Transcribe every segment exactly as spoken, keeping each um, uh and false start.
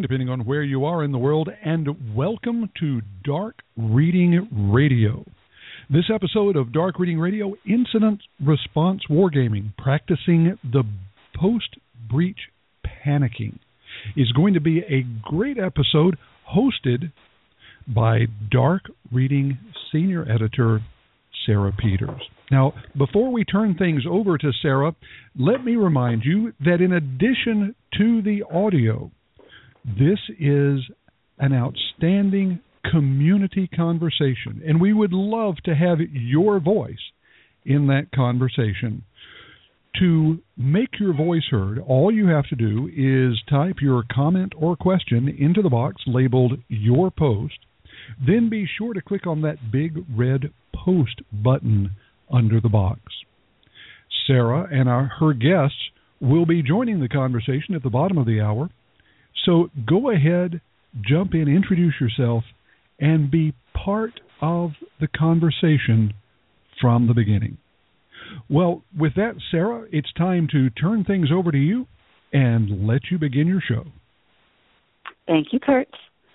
depending on where you are in the world, and welcome to Dark Reading Radio. This episode of Dark Reading Radio, Incident Response Wargaming, Practicing the Post-Breach Panicking, is going to be a great episode hosted by Dark Reading Senior Editor Sarah Peters. Now, before we turn things over to Sarah, let me remind you that in addition to the audio, this is an outstanding community conversation, and we would love to have your voice in that conversation. To make your voice heard, all you have to do is type your comment or question into the box labeled Your Post, then be sure to click on that big red Post button under the box. Sarah and our, her guests will be joining the conversation at the bottom of the hour, so go ahead, jump in, introduce yourself, and be part of the conversation from the beginning. Well, with that, Sarah, it's time to turn things over to you and let you begin your show. Thank you, Kurt.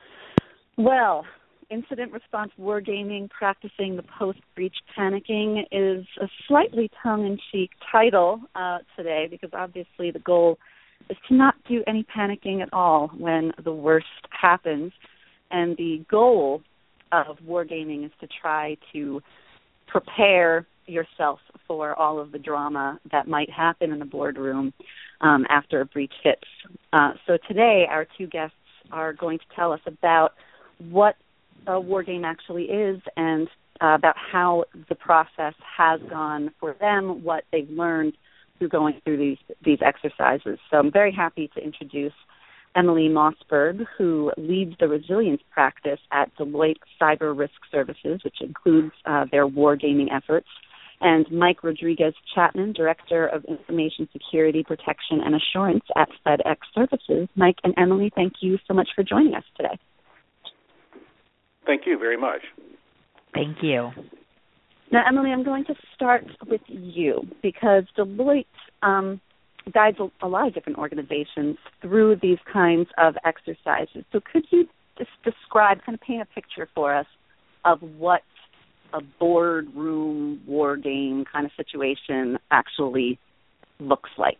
Well, Incident Response Wargaming, Practicing the Post-Breach Panicking is a slightly tongue-in-cheek title uh, today because obviously the goal is to not do any panicking at all when the worst happens. And the goal of wargaming is to try to prepare yourself for all of the drama that might happen in the boardroom um, after a breach hits. Uh, so today our two guests are going to tell us about what a war game actually is and uh, about how the process has gone for them, what they've learned through going through these these exercises. So I'm very happy to introduce Emily Mossberg, who leads the resilience practice at Deloitte Cyber Risk Services, which includes uh, their war gaming efforts, and Mike Rodriguez-Chapman, Director of Information Security, Protection, and Assurance at FedEx Services. Mike and Emily, thank you so much for joining us today. Thank you very much. Thank you. Now, Emily, I'm going to start with you because Deloitte um, guides a, a lot of different organizations through these kinds of exercises. So could you just describe, kind of paint a picture for us of what a boardroom war game kind of situation actually looks like?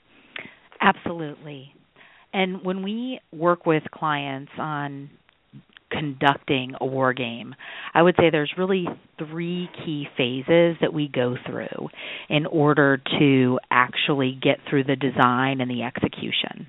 Absolutely. And when we work with clients on conducting a war game, I would say there's really three key phases that we go through in order to actually get through the design and the execution.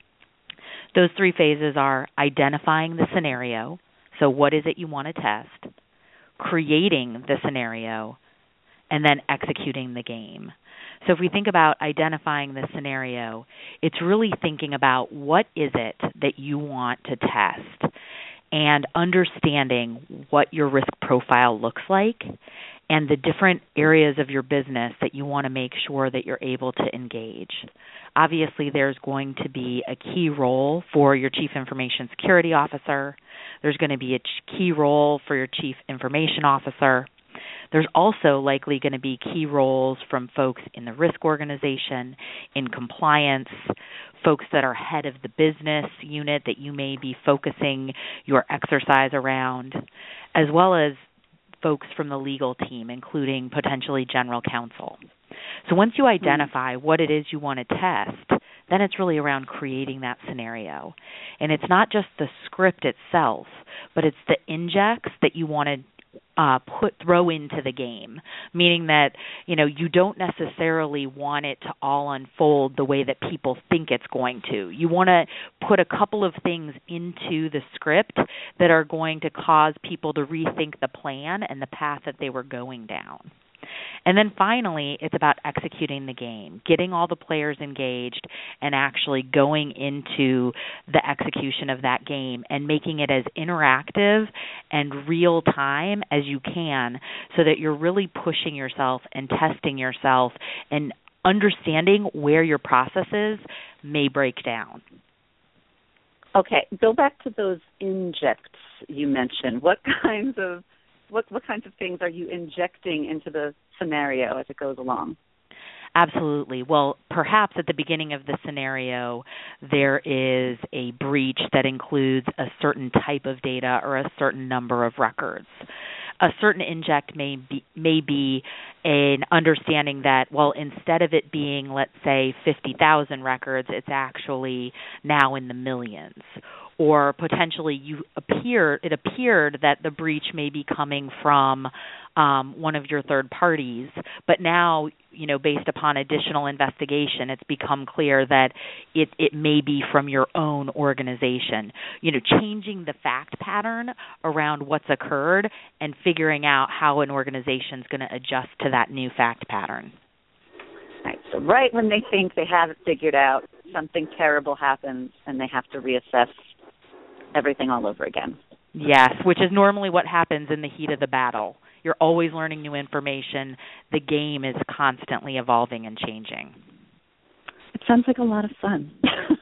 Those three phases are identifying the scenario, so what is it you want to test, creating the scenario, and then executing the game. So if we think about identifying the scenario, it's really thinking about what is it that you want to test and understanding what your risk profile looks like and the different areas of your business that you want to make sure that you're able to engage. Obviously, there's going to be a key role for your Chief Information Security Officer. There's going to be a key role for your Chief Information Officer. There's also likely going to be key roles from folks in the risk organization, in compliance, folks that are head of the business unit that you may be focusing your exercise around, as well as folks from the legal team, including potentially general counsel. So once you identify what it is you want to test, then it's really around creating that scenario. And it's not just the script itself, but it's the injects that you want to Uh, put throw into the game, meaning that, you know, you don't necessarily want it to all unfold the way that people think it's going to. You want to put a couple of things into the script that are going to cause people to rethink the plan and the path that they were going down. And then finally, it's about executing the game, getting all the players engaged and actually going into the execution of that game and making it as interactive and real time as you can so that you're really pushing yourself and testing yourself and understanding where your processes may break down. Okay, go back to those injects you mentioned. What kinds of What, what kinds of things are you injecting into the scenario as it goes along? Absolutely. Well, perhaps at the beginning of the scenario, there is a breach that includes a certain type of data or a certain number of records. A certain inject may be, may be an understanding that, well, instead of it being, let's say, fifty thousand records, it's actually now in the millions. Or potentially you appear, it appeared that the breach may be coming from um, one of your third parties, but now, you know, based upon additional investigation, it's become clear that it, it may be from your own organization. You know, changing the fact pattern around what's occurred and figuring out how an organization is going to adjust to that new fact pattern. Right. So right when they think they have it figured out, something terrible happens and they have to reassess everything all over again. Yes, which is normally what happens in the heat of the battle. You're always learning new information. The game is constantly evolving and changing. It sounds like a lot of fun.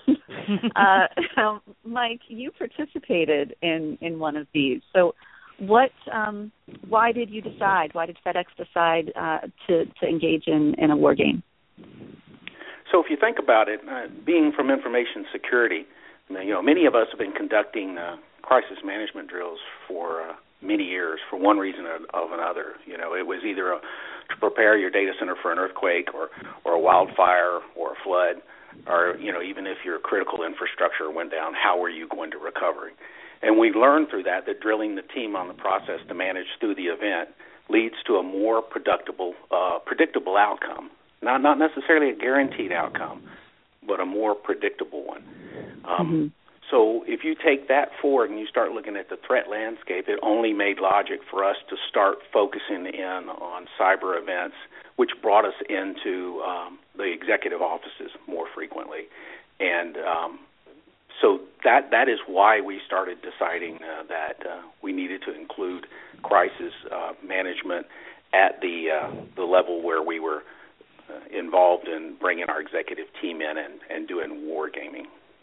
uh, um, Mike, you participated in, in one of these. So what? Um, why did you decide, why did FedEx decide uh, to, to engage in, in a war game? So if you think about it, uh, being from information security, you know, many of us have been conducting uh, crisis management drills for uh, many years for one reason or of another. You know, it was either a, to prepare your data center for an earthquake or, or a wildfire or a flood, or, you know, even if your critical infrastructure went down, how were you going to recover? And we learned through that that drilling the team on the process to manage through the event leads to a more predictable, uh, predictable outcome. Not, not necessarily a guaranteed outcome, but a more predictable one. Um, mm-hmm. So if you take that forward and you start looking at the threat landscape, it only made logic for us to start focusing in on cyber events, which brought us into um, the executive offices more frequently. And um, so that that is why we started deciding uh, that uh, we needed to include crisis uh, management at the uh, the level where we were uh, involved in bringing our executive team in and, and doing war gaming.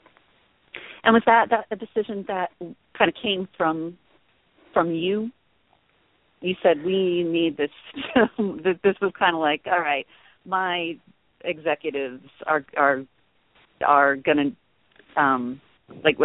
And was that, that a decision that kind of came from from you? You said, we need this. This was kind of like, all right, my executives are are are going to, um, like,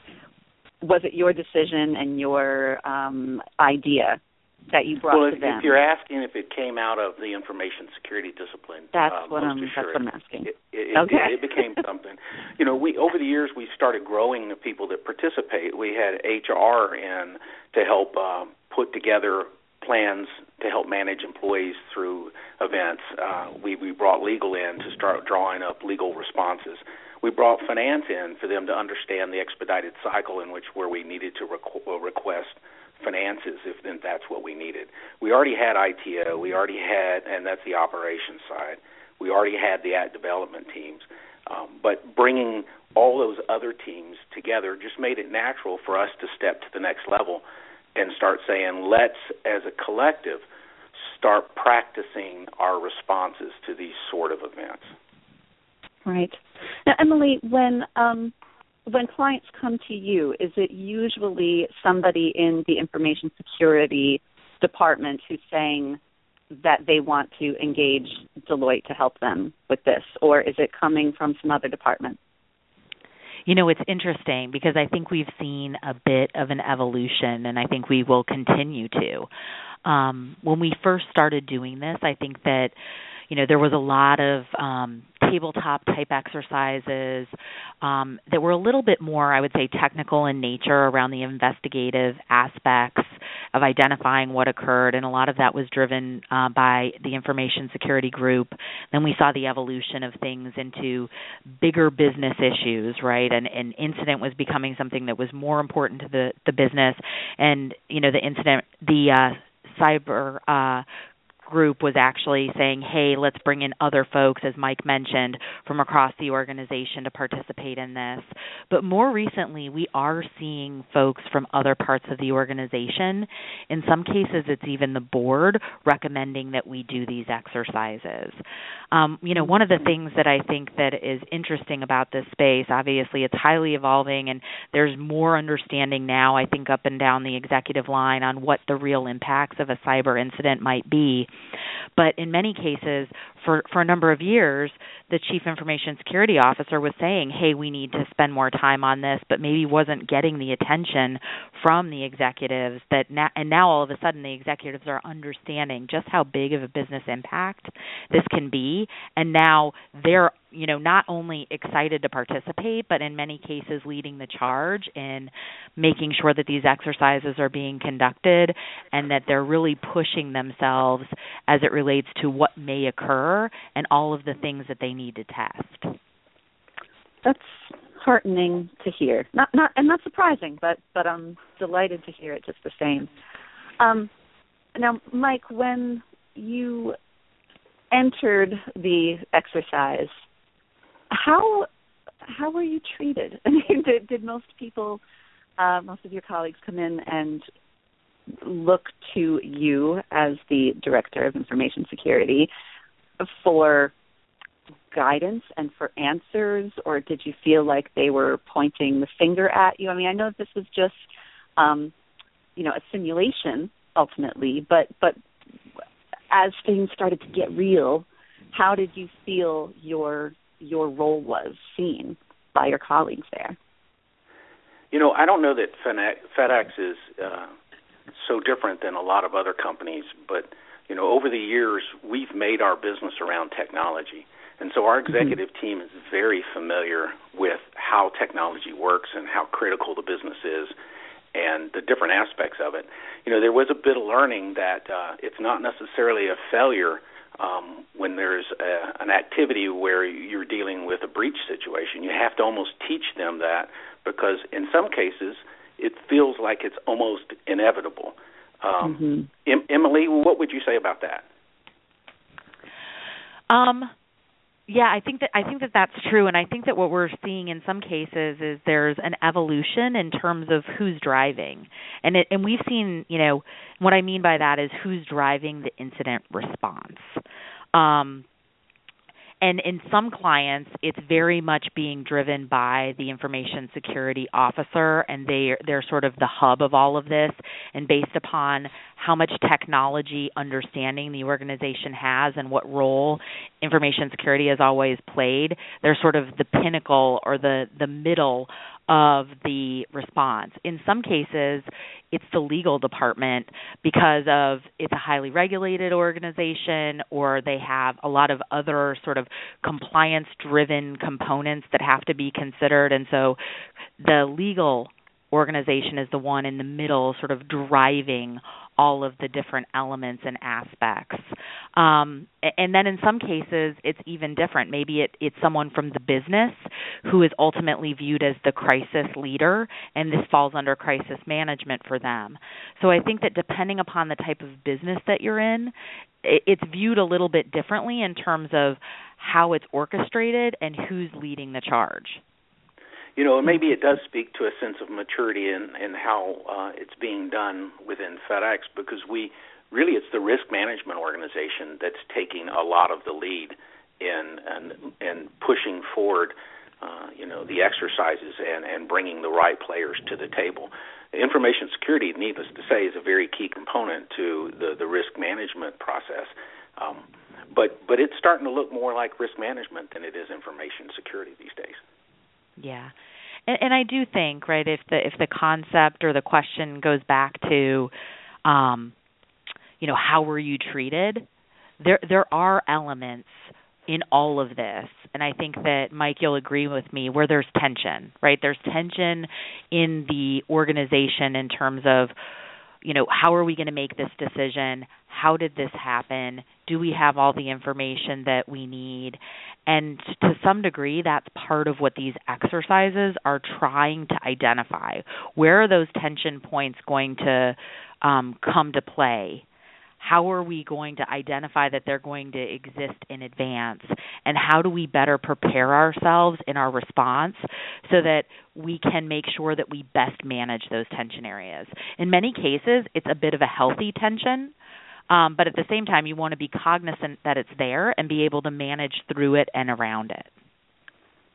was it your decision and your um, idea that you brought well, to if, them? Well, if you're asking if it came out of the information security discipline, that's uh, what I'm. That's what I'm asking. It, it, okay. it, it became something. You know, we over the years we started growing the people that participate. We had H R in to help uh, put together plans to help manage employees through events. Uh, we we brought legal in to start drawing up legal responses. We brought finance in for them to understand the expedited cycle in which where we needed to requ- request finances if then that's what we needed. We already had I T O, we already had, and that's the operations side, we already had the app development teams. Um, but bringing all those other teams together just made it natural for us to step to the next level and start saying, let's, as a collective, start practicing our responses to these sort of events. Right. Now, Emily, when um, when clients come to you, is it usually somebody in the information security department who's saying that they want to engage Deloitte to help them with this, or is it coming from some other department? You know, it's interesting because I think we've seen a bit of an evolution, and I think we will continue to. Um, when we first started doing this, I think that, you know, there was a lot of um, tabletop type exercises um, that were a little bit more, I would say, technical in nature around the investigative aspects of identifying what occurred, and a lot of that was driven uh, by the information security group. Then we saw the evolution of things into bigger business issues, right? And an incident was becoming something that was more important to the, the business, and, you know, the incident, the uh, cyber uh group was actually saying, hey, let's bring in other folks, as Mike mentioned, from across the organization to participate in this. But more recently, we are seeing folks from other parts of the organization. In some cases, it's even the board recommending that we do these exercises. Um, you know, one of the things that I think that is interesting about this space, obviously it's highly evolving, and there's more understanding now, I think, up and down the executive line on what the real impacts of a cyber incident might be. But in many cases, for, for a number of years, the Chief Information Security Officer was saying, hey, we need to spend more time on this, but maybe wasn't getting the attention from the executives. That now, and now all of a sudden the executives are understanding just how big of a business impact this can be, and now they're you know, not only excited to participate, but in many cases leading the charge in making sure that these exercises are being conducted and that they're really pushing themselves as it relates to what may occur and all of the things that they need to test. That's heartening to hear. Not, not, and not surprising, but but I'm delighted to hear it just the same. Um, now, Mike, when you entered the exercise, How how were you treated? I mean, did, did most people, uh, most of your colleagues come in and look to you as the Director of Information Security for guidance and for answers, or did you feel like they were pointing the finger at you? I mean, I know this was just, um, you know, a simulation ultimately, but but as things started to get real, how did you feel your your role was seen by your colleagues there? You know, I don't know that FedEx is uh, so different than a lot of other companies, but, you know, over the years, we've made our business around technology. And so our executive mm-hmm. team is very familiar with how technology works and how critical the business is and the different aspects of it. You know, there was a bit of learning that uh, it's not necessarily a failure Um, when there's a, an activity where you're dealing with a breach situation. You have to almost teach them that, because in some cases it feels like it's almost inevitable. Um, mm-hmm. em- Emily, what would you say about that? Um, yeah, I think that I think that that's true, and I think that what we're seeing in some cases is there's an evolution in terms of who's driving, and it, and we've seen, you know, what I mean by that is who's driving the incident response. Um, and in some clients, it's very much being driven by the information security officer, and they they're sort of the hub of all of this. And based upon how much technology understanding the organization has and what role information security has always played, they're sort of the pinnacle or the, the middle of the response. In some cases, it's the legal department because of it's a highly regulated organization, or they have a lot of other sort of compliance-driven components that have to be considered. And so the legal organization is the one in the middle sort of driving all of the different elements and aspects. Um, and then in some cases, it's even different. Maybe it, it's someone from the business who is ultimately viewed as the crisis leader, and this falls under crisis management for them. So I think that depending upon the type of business that you're in, it's viewed a little bit differently in terms of how it's orchestrated and who's leading the charge. You know, maybe it does speak to a sense of maturity in, in how uh, it's being done within FedEx, because we really, it's the risk management organization that's taking a lot of the lead in and and pushing forward, uh, you know, the exercises and, and bringing the right players to the table. Information security, needless to say, is a very key component to the, the risk management process. Um, but but it's starting to look more like risk management than it is information security these days. Yeah, and, and I do think, right, if the if the concept or the question goes back to, um, you know, how were you treated? There there are elements in all of this, and I think that, Mike, you'll agree with me, where there's tension, right? There's tension in the organization in terms of, you know, how are we going to make this decision? How did this happen? Do we have all the information that we need? And to some degree, that's part of what these exercises are trying to identify. Where are those tension points going to um, come to play? How are we going to identify that they're going to exist in advance? And how do we better prepare ourselves in our response so that we can make sure that we best manage those tension areas? In many cases, it's a bit of a healthy tension, um, but at the same time, you want to be cognizant that it's there and be able to manage through it and around it.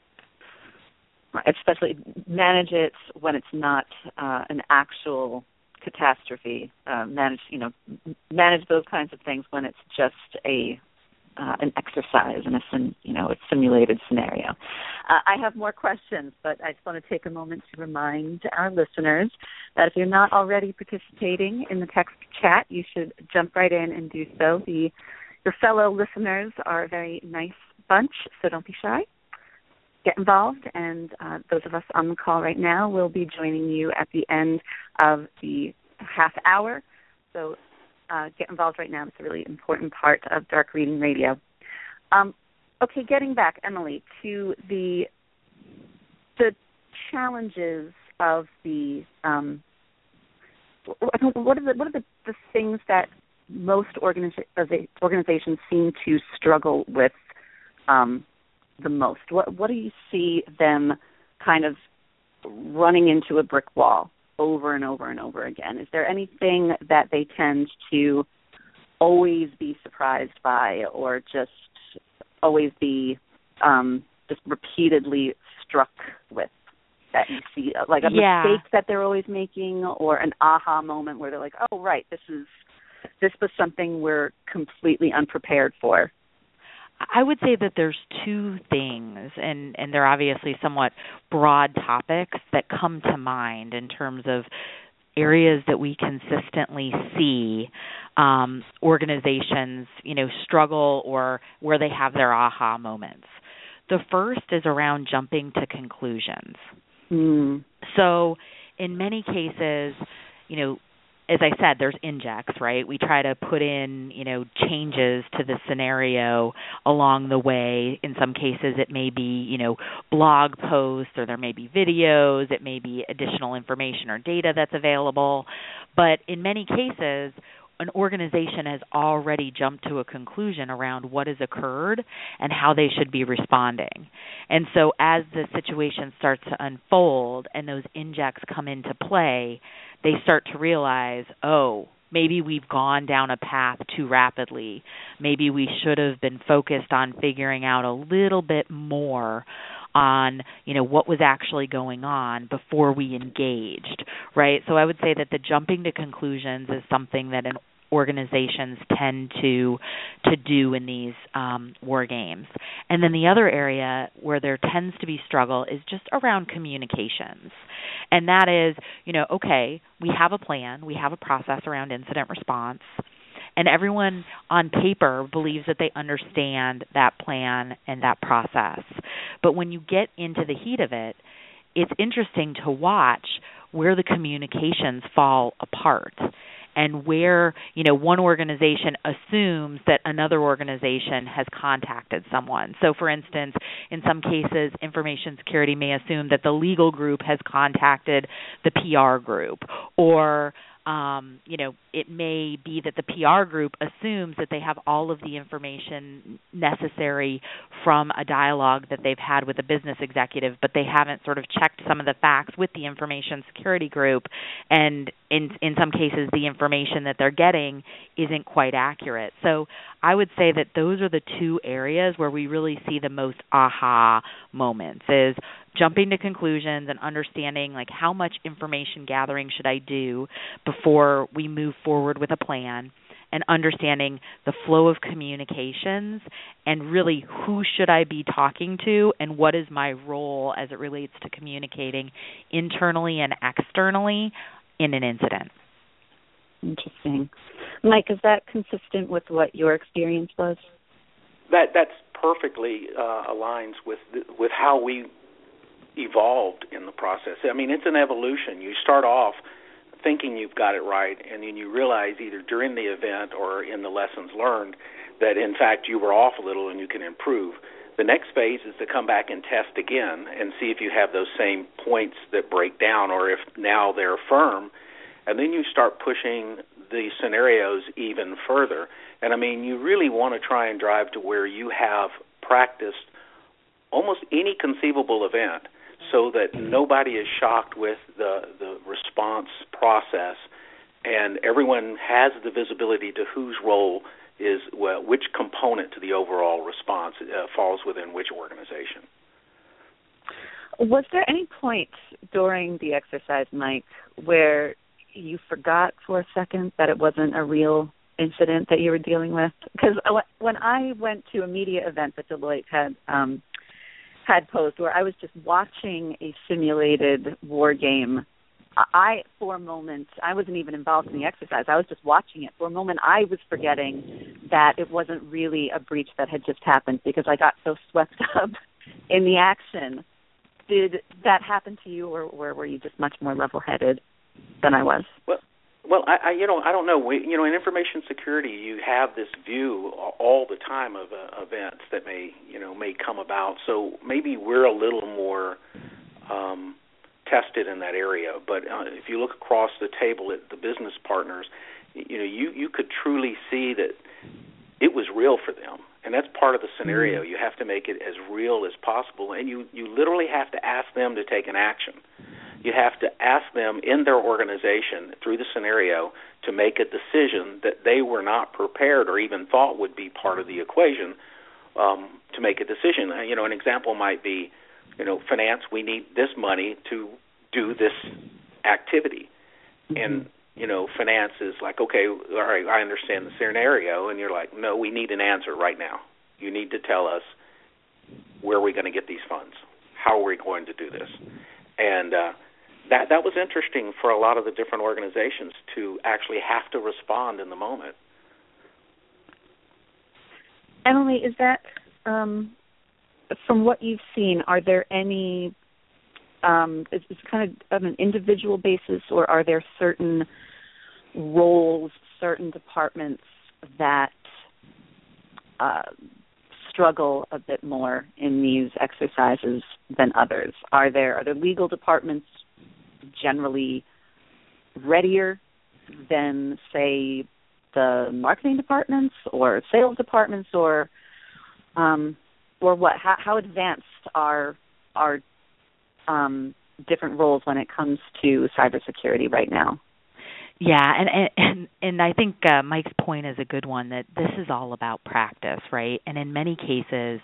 Especially manage it when it's not uh, an actual catastrophe, uh, manage you know manage those kinds of things when it's just a uh, an exercise in a sim, you know a simulated scenario. Uh, I have more questions, but I just want to take a moment to remind our listeners that if you're not already participating in the text chat, you should jump right in and do so. The your fellow listeners are a very nice bunch, so don't be shy. Get involved, and uh, those of us on the call right now will be joining you at the end of the half hour. So uh, get involved right now. It's a really important part of Dark Reading Radio. Um, okay, getting back, Emily, to the the challenges of the um, what are the what are the, the things that most organiza- organizations seem to struggle with um, the most? What what do you see them kind of running into a brick wall over and over and over again? Is there anything that they tend to always be surprised by, or just always be um, just repeatedly struck with, that you see, like a yeah. mistake that they're always making, or an aha moment where they're like, oh, right, this is this was something we're completely unprepared for? I would say that there's two things, and, and they're obviously somewhat broad topics that come to mind in terms of areas that we consistently see um, organizations, you know, struggle or where they have their aha moments. The first is around jumping to conclusions. Mm. So in many cases, you know, as I said, there's injects, right? We try to put in, you know, changes to the scenario along the way. In some cases, it may be, you know, blog posts, or there may be videos. It may be additional information or data that's available. But in many cases, an organization has already jumped to a conclusion around what has occurred and how they should be responding. And so as the situation starts to unfold and those injects come into play, they start to realize, oh, maybe we've gone down a path too rapidly. Maybe we should have been focused on figuring out a little bit more on, you know, what was actually going on before we engaged, right? So I would say that the jumping to conclusions is something that an organizations tend to to do in these um, war games. And then the other area where there tends to be struggle is just around communications. And that is, you know, okay, we have a plan, we have a process around incident response, and everyone on paper believes that they understand that plan and that process. But when you get into the heat of it, it's interesting to watch where the communications fall apart, and where, you know, one organization assumes that another organization has contacted someone. So, for instance, in some cases, information security may assume that the legal group has contacted the P R group, or Um, you know, it may be that the P R group assumes that they have all of the information necessary from a dialogue that they've had with a business executive, but they haven't sort of checked some of the facts with the information security group, and in in some cases the information that they're getting isn't quite accurate. So I would say that those are the two areas where we really see the most aha moments, is jumping to conclusions and understanding, like, how much information gathering should I do before we move forward with a plan, and understanding the flow of communications and really who should I be talking to and what is my role as it relates to communicating internally and externally in an incident. Interesting. Mike, is that consistent with what your experience was? That that's perfectly uh, aligns with the, with how we evolved in the process. I mean, it's an evolution. You start off thinking you've got it right, and then you realize either during the event or in the lessons learned that, in fact, you were off a little and you can improve. The next phase is to come back and test again and see if you have those same points that break down, or if now they're firm, and then you start pushing the scenarios even further. And, I mean, you really want to try and drive to where you have practiced almost any conceivable event, so that nobody is shocked with the, the response process, and everyone has the visibility to whose role is, well, which component to the overall response uh, falls within which organization. Was there any point during the exercise, Mike, where you forgot for a second that it wasn't a real incident that you were dealing with? Because when I went to a media event that Deloitte had um, had posed, where I was just watching a simulated war game, I, for a moment, I wasn't even involved in the exercise. I was just watching it. For a moment, I was forgetting that it wasn't really a breach that had just happened because I got so swept up in the action. Did that happen to you, or, or were you just much more level-headed than I was? Well, well, I, I you know, I don't know. We, you know, in information security, you have this view all the time of uh, events that may, you know, may come about. So maybe we're a little more um, tested in that area. But uh, if you look across the table at the business partners, you know, you, you could truly see that it was real for them. And that's part of the scenario. You have to make it as real as possible, and you, you literally have to ask them to take an action. You have to ask them in their organization through the scenario to make a decision that they were not prepared or even thought would be part of the equation um, to make a decision. You know, an example might be, you know, finance, we need this money to do this activity. Mm-hmm. And you know, finance is like, okay, all right, I understand the scenario, and you're like, no, we need an answer right now. You need to tell us where are we going to get these funds? How are we going to do this? And uh, that that was interesting for a lot of the different organizations to actually have to respond in the moment. Emily, is that, um, from what you've seen, are there any, um, is it kind of on an individual basis, or are there certain roles, certain departments that uh, struggle a bit more in these exercises than others? Are there are there legal departments generally readier than, say, the marketing departments or sales departments, or um, or what? How, how advanced are are um, different roles when it comes to cybersecurity right now? Yeah, and and and I think uh, Mike's point is a good one, that this is all about practice, right? And in many cases,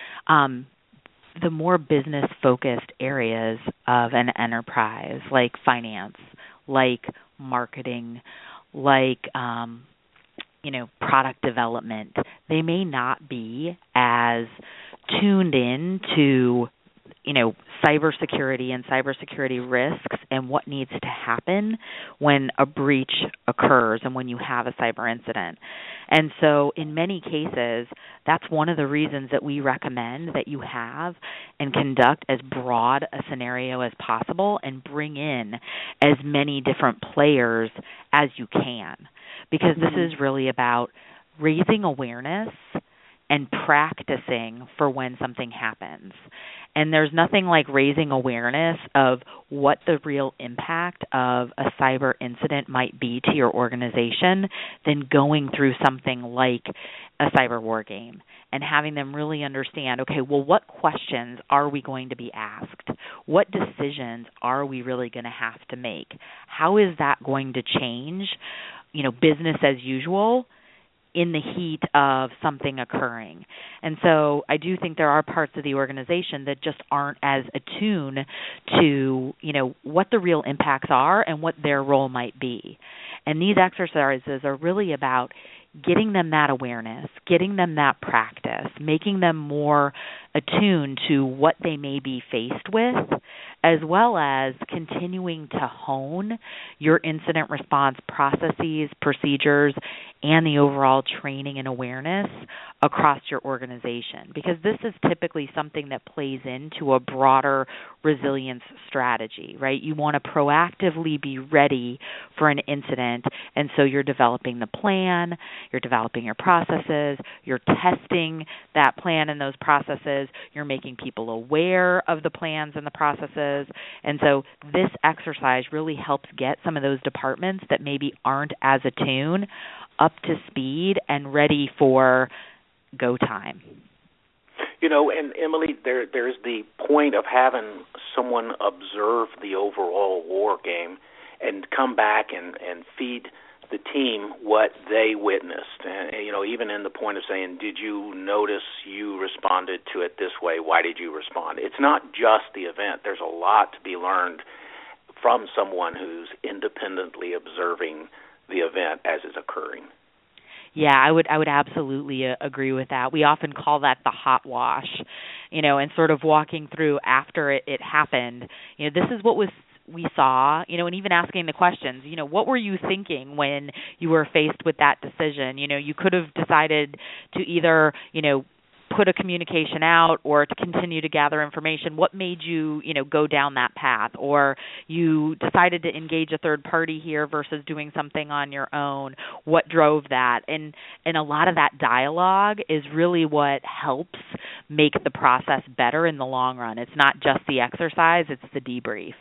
um, the more business-focused areas of an enterprise, like finance, like marketing, like um, you know, product development, they may not be as tuned in to, you know, cybersecurity and cybersecurity risks and what needs to happen when a breach occurs and when you have a cyber incident. And so in many cases, that's one of the reasons that we recommend that you have and conduct as broad a scenario as possible and bring in as many different players as you can, because this is really about raising awareness and practicing for when something happens. And there's nothing like raising awareness of what the real impact of a cyber incident might be to your organization than going through something like a cyber war game and having them really understand, okay, well, what questions are we going to be asked? What decisions are we really going to have to make? How is that going to change, you know, business as usual in the heat of something occurring? And so I do think there are parts of the organization that just aren't as attuned to, you know, what the real impacts are and what their role might be. And these exercises are really about getting them that awareness, getting them that practice, making them more attuned to what they may be faced with, as well as continuing to hone your incident response processes, procedures, and the overall training and awareness across your organization, because this is typically something that plays into a broader resilience strategy, right? You want to proactively be ready for an incident, and so you're developing the plan, you're developing your processes, you're testing that plan and those processes, you're making people aware of the plans and the processes, and so this exercise really helps get some of those departments that maybe aren't as attuned up to speed and ready for go time. You know, and Emily, there there's the point of having someone observe the overall war game and come back and, and feed the team what they witnessed. And, you know, even in the point of saying, did you notice you responded to it this way? Why did you respond? It's not just the event. There's a lot to be learned from someone who's independently observing the event as it's occurring. Yeah, I would I would absolutely uh, agree with that. We often call that the hot wash, you know, and sort of walking through after it, it happened. You know, this is what was we saw, you know, and even asking the questions, you know, what were you thinking when you were faced with that decision? You know, you could have decided to either, you know, put a communication out or to continue to gather information. What made you, you know, go down that path? Or you decided to engage a third party here versus doing something on your own. What drove that? And and a lot of that dialogue is really what helps make the process better in the long run. It's not just the exercise, it's the debrief.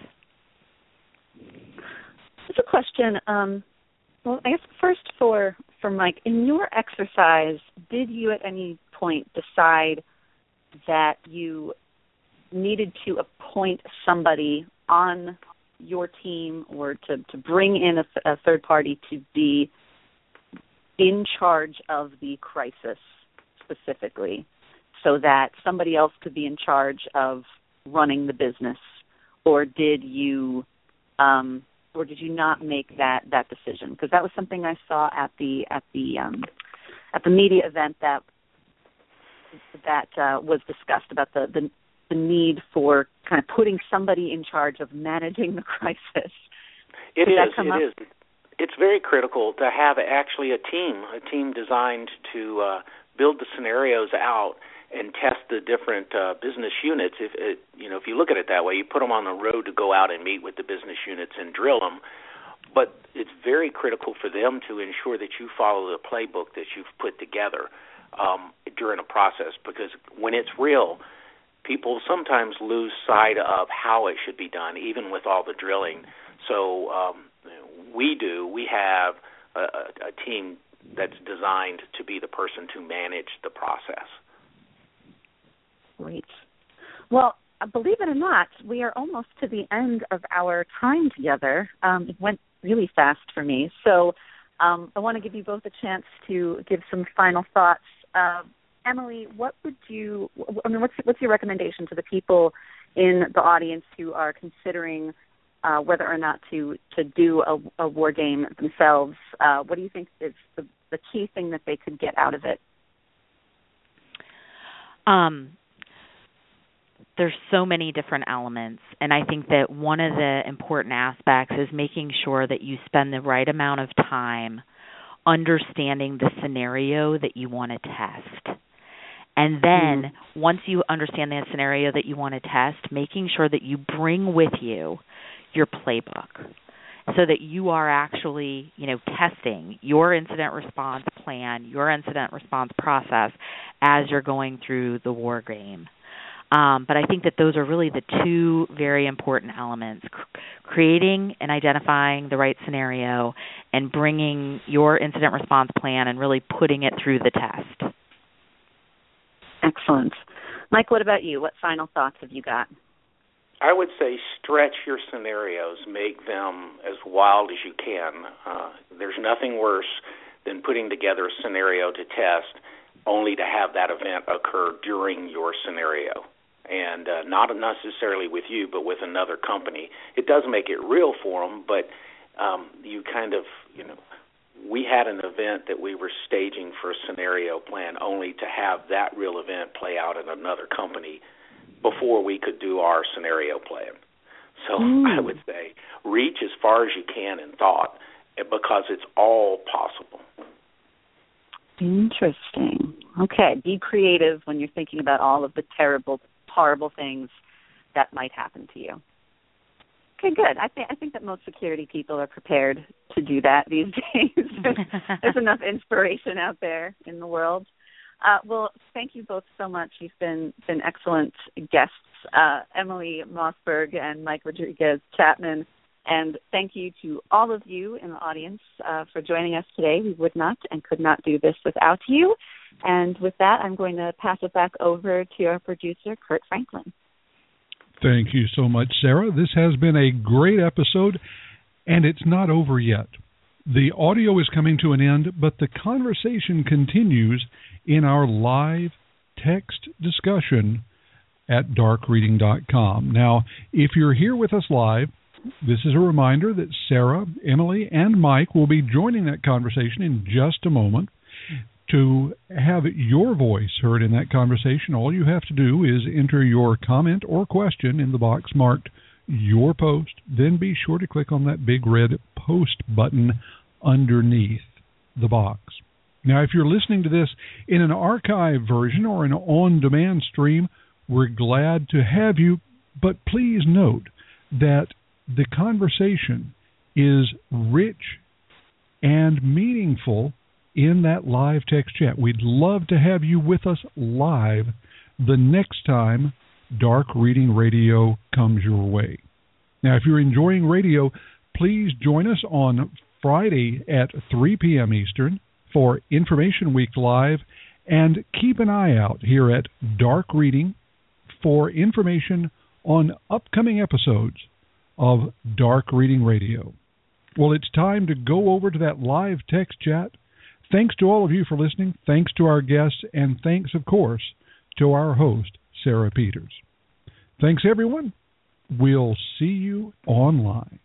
Here's a question. Um, well, I guess first for, for Mike, in your exercise, did you at any point decide that you needed to appoint somebody on your team or to, to bring in a, a third party to be in charge of the crisis specifically so that somebody else could be in charge of running the business? Or did you um, or did you not make that, that decision? Because that was something I saw at the at the um, at the media event that that uh, was discussed about the, the the need for kind of putting somebody in charge of managing the crisis. It Did is. that come it up? is. It's very critical to have actually a team, a team designed to uh, build the scenarios out and test the different uh, business units. If it, you know, if you look at it that way, you put them on the road to go out and meet with the business units and drill them. But it's very critical for them to ensure that you follow the playbook that you've put together um, during a process, because when it's real, people sometimes lose sight of how it should be done, even with all the drilling. So um, we do. We have a, a team that's designed to be the person to manage the process. Great. Well, believe it or not, we are almost to the end of our time together. Um, it went really fast for me. So um, I want to give you both a chance to give some final thoughts. Uh, Emily, what would you, I mean, what's, what's your recommendation to the people in the audience who are considering uh, whether or not to, to do a, a war game themselves? Uh, what do you think is the, the key thing that they could get out of it? Um, there's so many different elements, and I think that one of the important aspects is making sure that you spend the right amount of time understanding the scenario that you want to test. And then mm-hmm. once you understand the scenario that you want to test, making sure that you bring with you your playbook so that you are actually, you know, testing your incident response plan, your incident response process as you're going through the war game. Um, but I think that those are really the two very important elements, c- creating and identifying the right scenario and bringing your incident response plan and really putting it through the test. Excellent. Mike, what about you? What final thoughts have you got? I would say stretch your scenarios, make them as wild as you can. Uh, there's nothing worse than putting together a scenario to test only to have that event occur during your scenario. And uh, not necessarily with you, but with another company. It does make it real for them, but um, you kind of, you know, we had an event that we were staging for a scenario plan only to have that real event play out at another company before we could do our scenario plan. So mm. I would say reach as far as you can in thought, because it's all possible. Interesting. Okay, be creative when you're thinking about all of the terrible, horrible things that might happen to you. Okay, good. I think I think that most security people are prepared to do that these days. there's, there's enough inspiration out there in the world. Uh, well, thank you both so much. You've been been excellent guests, uh, Emily Mossberg and Mike Rodriguez Chapman. And thank you to all of you in the audience uh, for joining us today. We would not and could not do this without you. And with that, I'm going to pass it back over to our producer, Kurt Franklin. Thank you so much, Sarah. This has been a great episode, and it's not over yet. The audio is coming to an end, but the conversation continues in our live text discussion at dark reading dot com. Now, if you're here with us live, This is a reminder that Sarah, Emily, and Mike will be joining that conversation in just a moment. To have your voice heard in that conversation, all you have to do is enter your comment or question in the box marked Your Post. Then be sure to click on that big red Post button underneath the box. Now, if you're listening to this in an archive version or an on-demand stream, we're glad to have you, but please note that the conversation is rich and meaningful in that live text chat. We'd love to have you with us live the next time Dark Reading Radio comes your way. Now, if you're enjoying radio, please join us on Friday at three p.m. Eastern for Information Week Live, and keep an eye out here at Dark Reading for information on upcoming episodes of Dark Reading Radio. Well, it's time to go over to that live text chat. Thanks to all of you for listening. Thanks to our guests, and thanks, of course, to our host, Sarah Peters. Thanks, everyone. We'll see you online.